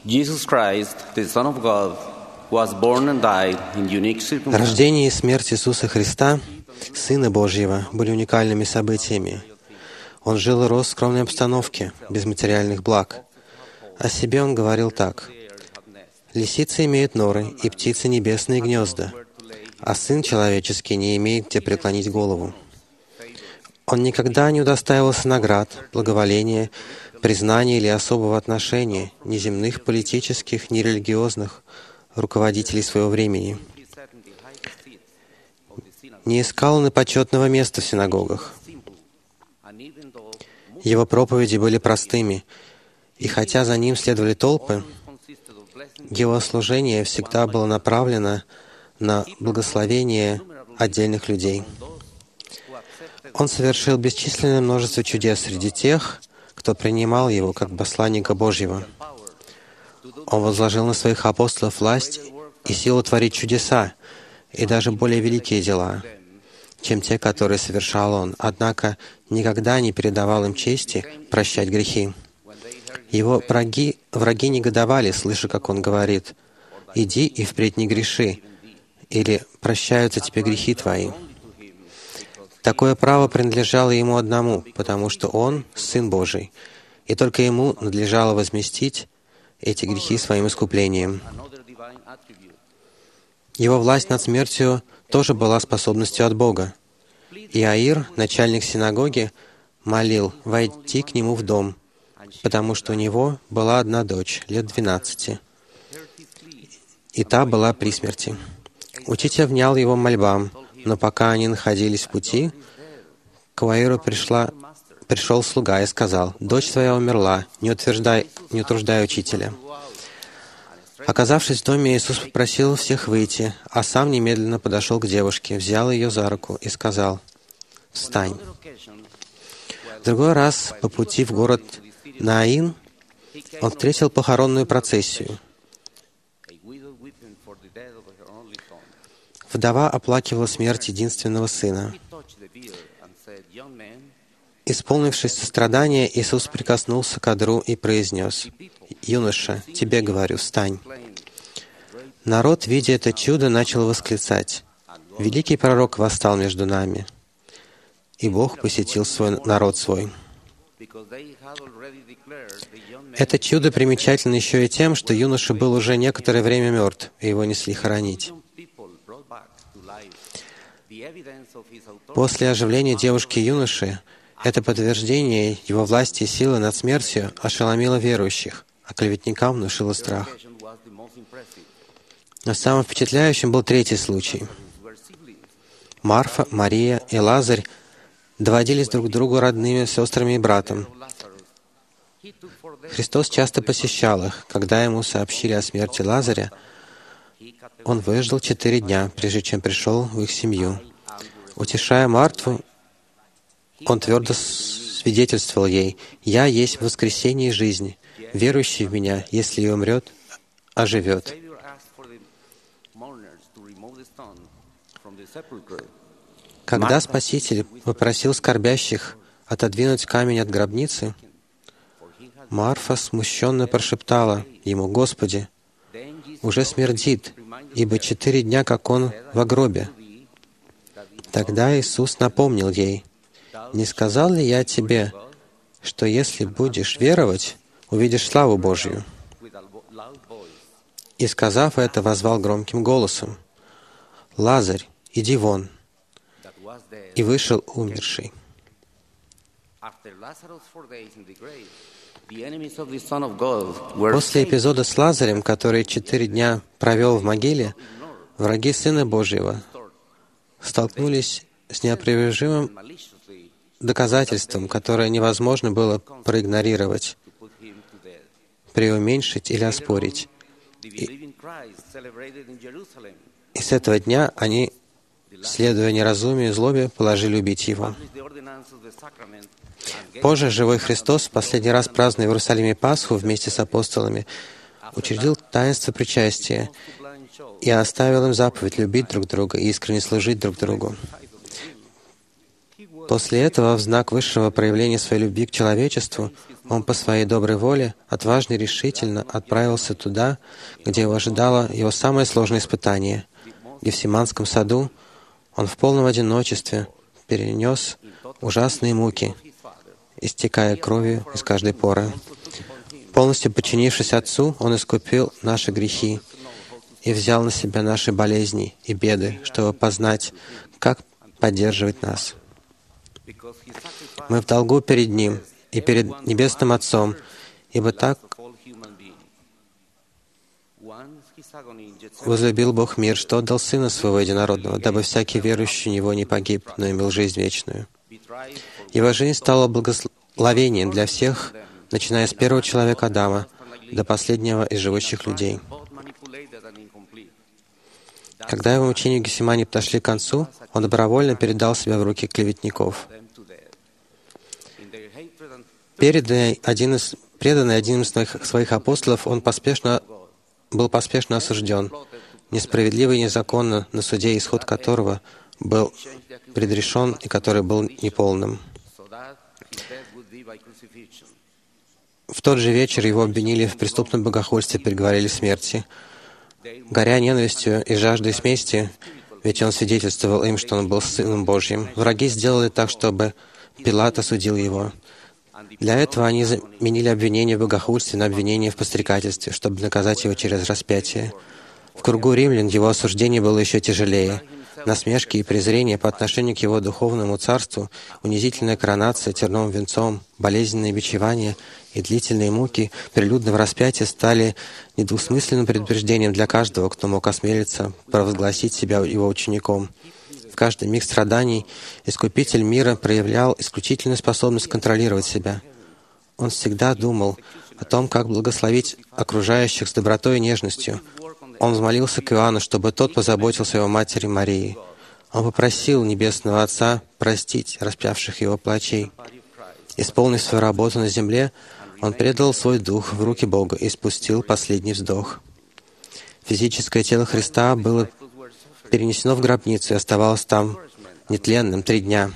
Jesus Christ, the Son of God, was born and died in unique circumstances. Рождение и смерть Иисуса Христа, Сына Божьего, были уникальными событиями. Он жил и рос в скромной обстановке, без материальных благ. О себе он говорил так: «Лисицы имеют норы, и птицы небесные гнезда, а Сын Человеческий не имеет где преклонить голову». Он никогда не удостаивался наград, благоволения, признания или особого отношения ни земных, политических, ни религиозных руководителей своего времени. Не искал он и почетного места в синагогах. Его проповеди были простыми, и хотя за ним следовали толпы, его служение всегда было направлено на благословение отдельных людей. Он совершил бесчисленное множество чудес среди тех, кто принимал его как посланника Божьего. Он возложил на своих апостолов власть и силу творить чудеса, и даже более великие дела, чем те, которые совершал он, однако никогда не передавал им чести прощать грехи. Его враги негодовали, слыша, как он говорит: «Иди и впредь не греши», или «Прощаются тебе грехи твои». Такое право принадлежало ему одному, потому что он — Сын Божий, и только ему надлежало возместить эти грехи своим искуплением. Его власть над смертью тоже была способностью от Бога. Иаир, начальник синагоги, молил войти к нему в дом, потому что у него была одна дочь, лет 12, и та была при смерти. Учитель внял его мольбам, но пока они находились в пути, к Иаиру пришел слуга и сказал: «Дочь твоя умерла, не утруждай учителя». Оказавшись в доме, Иисус попросил всех выйти, а сам немедленно подошел к девушке, взял ее за руку и сказал: «Встань». В другой раз, по пути в город Наин, он встретил похоронную процессию. Вдова оплакивала смерть единственного сына. Исполнившись сострадания, Иисус прикоснулся к одру и произнес: «Юноша, тебе говорю, встань». Народ, видя это чудо, начал восклицать: «Великий пророк восстал между нами, и Бог посетил народ свой». Это чудо примечательно еще и тем, что юноша был уже некоторое время мертв, и его несли хоронить. После оживления девушки и юноши, это подтверждение его власти и силы над смертью ошеломило верующих, а клеветникам внушило страх. Но самым впечатляющим был третий случай. Марфа, Мария и Лазарь доводились друг к другу родными сестрами и братом. Христос часто посещал их. Когда ему сообщили о смерти Лазаря, он выждал 4 дня, прежде чем пришел в их семью. Утешая Марту, он твердо свидетельствовал ей: «Я есть воскресение и жизнь. Верующий в Меня, если и умрет, оживет». Когда Спаситель попросил скорбящих отодвинуть камень от гробницы, Марфа смущенно прошептала ему: «Господи, уже смердит, ибо 4 дня, как он во гробе». Тогда Иисус напомнил ей: «Не сказал ли я тебе, что если будешь веровать, увидишь славу Божью?» И, сказав это, воззвал громким голосом: «Лазарь, иди вон!» И вышел умерший. После эпизода с Лазарем, который 4 дня провел в могиле, враги Сына Божьего столкнулись с неопровержимым доказательством, которое невозможно было проигнорировать, преуменьшить или оспорить. И с этого дня они, следуя неразумию и злобе, положили убить Его. Позже живой Христос, в последний раз празднуя в Иерусалиме Пасху вместе с апостолами, учредил таинство причастия и оставил им заповедь любить друг друга и искренне служить друг другу. После этого, в знак высшего проявления своей любви к человечеству, он по своей доброй воле отважно и решительно отправился туда, где его ожидало его самое сложное испытание. В Гефсиманском саду он в полном одиночестве перенес ужасные муки, истекая кровью из каждой поры. Полностью подчинившись Отцу, Он искупил наши грехи и взял на себя наши болезни и беды, чтобы познать, как поддерживать нас. Мы в долгу перед Ним и перед Небесным Отцом, ибо так возлюбил Бог мир, что отдал Сына Своего Единородного, дабы всякий верующий в Него не погиб, но имел жизнь вечную. Его жизнь стала благословением для всех, начиная с первого человека Адама до последнего из живущих людей. Когда его мучения в Гефсимане подошли к концу, он добровольно передал себя в руки клеветников. Преданный одним из своих апостолов, он был поспешно осужден, несправедливо и незаконно, на суде, исход которого был предрешен и который был неполным. В тот же вечер его обвинили в преступном богохульстве и приговорили к смерти. Горя ненавистью и жаждой мести, ведь он свидетельствовал им, что он был Сыном Божьим, враги сделали так, чтобы Пилат осудил его. Для этого они заменили обвинение в богохульстве на обвинение в подстрекательстве, чтобы наказать его через распятие. В кругу римлян его осуждение было еще тяжелее. Насмешки и презрение по отношению к его духовному царству, унизительная коронация терновым венцом, болезненные бичевания и длительные муки прилюдного распятия стали недвусмысленным предупреждением для каждого, кто мог осмелиться провозгласить себя его учеником. В каждый миг страданий Искупитель мира проявлял исключительную способность контролировать себя. Он всегда думал о том, как благословить окружающих с добротой и нежностью. Он взмолился к Иоанну, чтобы тот позаботился о его матери Марии. Он попросил Небесного Отца простить распявших его плачей. Исполнив свою работу на земле, он предал свой дух в руки Бога и спустил последний вздох. Физическое тело Христа было перенесено в гробницу и оставалось там нетленным 3 дня.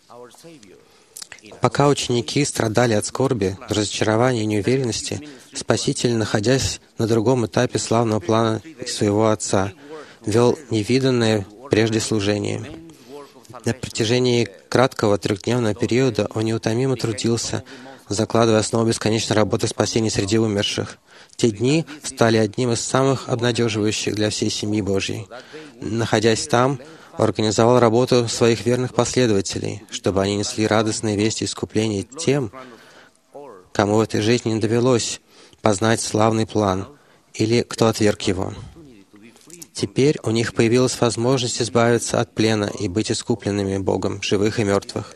Пока ученики страдали от скорби, разочарования и неуверенности, Спаситель, находясь на другом этапе славного плана своего Отца, вел невиданное прежде служение. На протяжении краткого 3-дневного периода он неутомимо трудился, закладывая основу бесконечной работы спасения среди умерших. Те дни стали одним из самых обнадеживающих для всей семьи Божьей. Находясь там, организовал работу своих верных последователей, чтобы они несли радостные вести искупления тем, кому в этой жизни не довелось познать славный план, или кто отверг его. Теперь у них появилась возможность избавиться от плена и быть искупленными Богом, живых и мертвых.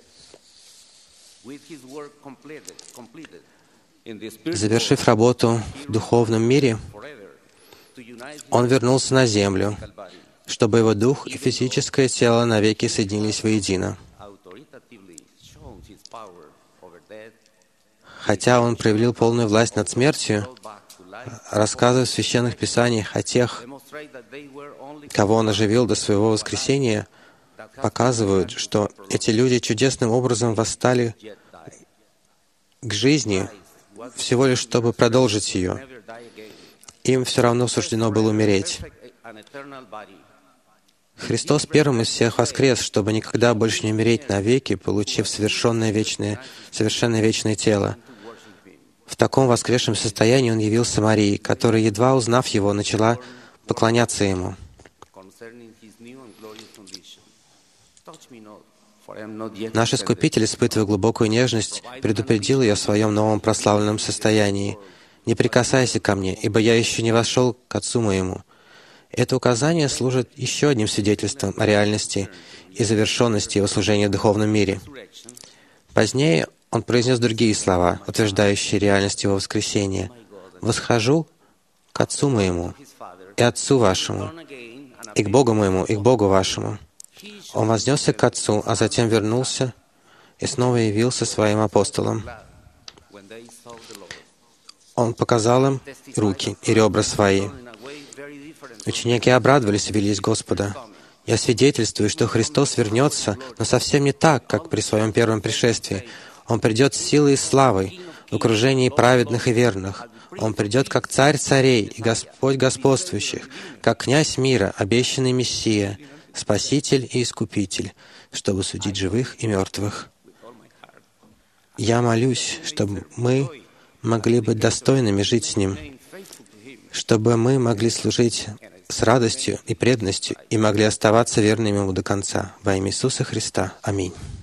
Завершив работу в духовном мире, он вернулся на землю, чтобы его дух и физическое тело навеки соединились воедино. Хотя он проявил полную власть над смертью, рассказы в Священных Писаниях о тех, кого он оживил до своего воскресения, показывают, что эти люди чудесным образом восстали к жизни, всего лишь чтобы продолжить ее. Им все равно суждено было умереть. Христос первым из всех воскрес, чтобы никогда больше не умереть навеки, получив совершенно вечное тело. В таком воскресшем состоянии Он явился Марии, которая, едва узнав Его, начала поклоняться Ему. Наш Искупитель, испытывая глубокую нежность, предупредил ее о своем новом прославленном состоянии. «Не прикасайся ко мне, ибо я еще не вошел к Отцу моему». Это указание служит еще одним свидетельством о реальности и завершенности Его служения в духовном мире. Позднее Он произнес другие слова, утверждающие реальность Его воскресения. «Восхожу к Отцу моему и Отцу вашему, и к Богу моему, и к Богу вашему». Он вознесся к Отцу, а затем вернулся и снова явился своим апостолам. Он показал им руки и ребра свои. Ученики обрадовались и велись Господа. Я свидетельствую, что Христос вернется, но совсем не так, как при Своем первом пришествии. Он придет с силой и славой, в окружении праведных и верных. Он придет как Царь царей и Господь господствующих, как Князь мира, обещанный Мессия, Спаситель и Искупитель, чтобы судить живых и мертвых. Я молюсь, чтобы мы могли быть достойными жить с Ним, чтобы мы могли служить с радостью и преданностью и могли оставаться верными Ему до конца. Во имя Иисуса Христа. Аминь.